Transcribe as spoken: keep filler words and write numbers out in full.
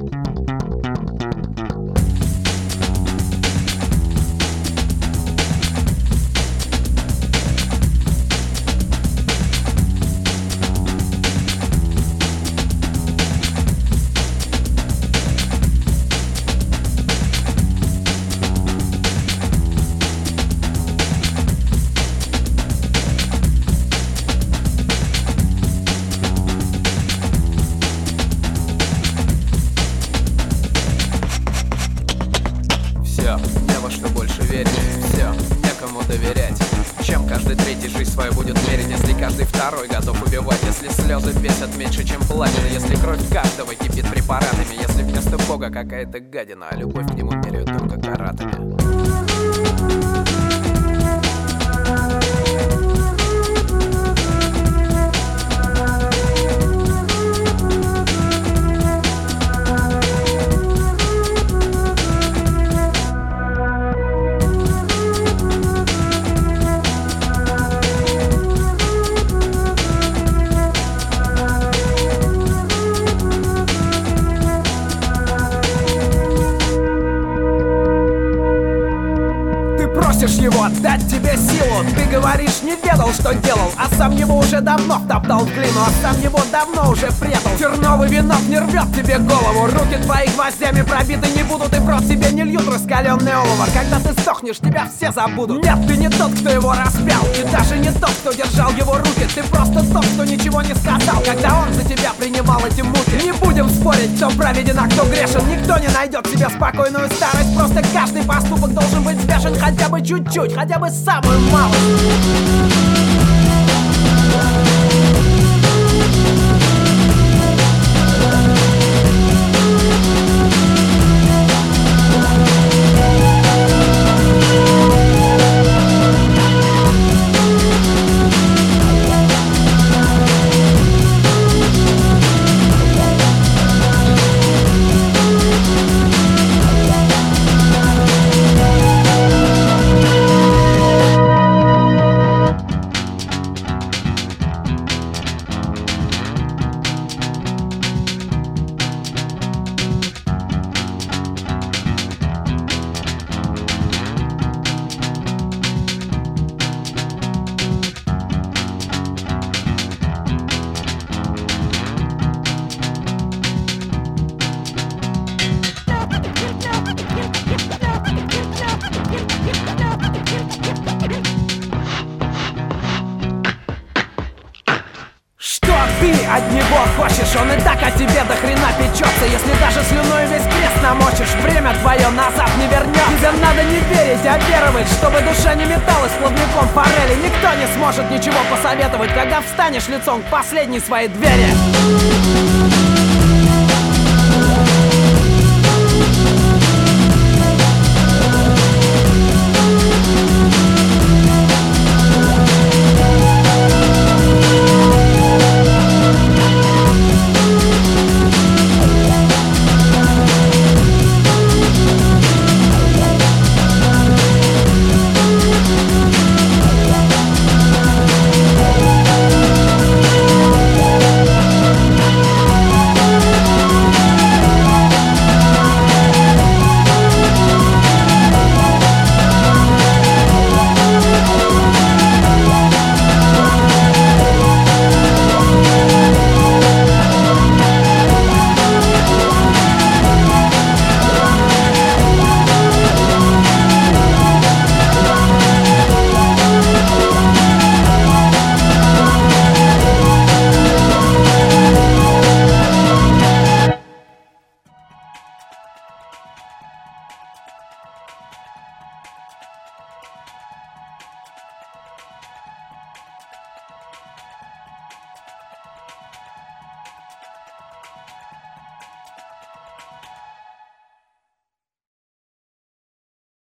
Не во что больше верить, все, некому доверять. Чем каждый третий жизнь свою будет мерить, если каждый второй готов убивать? Если слезы весят меньше, чем платина, если кровь каждого кипит препаратами, если вместо Бога какая-то гадина, а любовь к нему меряют только каратами. Просишь его отдать тебе силу. Ты говоришь, не ведал, что делал, а сам его уже давно втоптал в глину, а сам его давно уже предал. Терновый венок не рвет тебе голову, руки твои гвоздями пробиты не будут, и в рот тебе не льют раскаленное олово. Когда ты сохнешь, тебя все забудут. Нет, ты не тот, кто его распял, ты даже не тот, кто держал его руки. Ты просто тот, кто ничего не сказал, когда он за тебя принимал эти муки. Не будем спорить, кто праведен, а кто грешен. Никто не найдет себе спокойную старость. Просто каждый поступок должен быть взвешен хотя бы чуть-чуть, хотя бы самую малость. Ты от него хочешь, он и так о тебе до хрена печется. Если даже слюной весь крест намочишь, время твое назад не вернется. Тебе надо не верить, а веровать, чтобы душа не металась плавником форели. Никто не сможет ничего посоветовать, когда встанешь лицом к последней своей двери.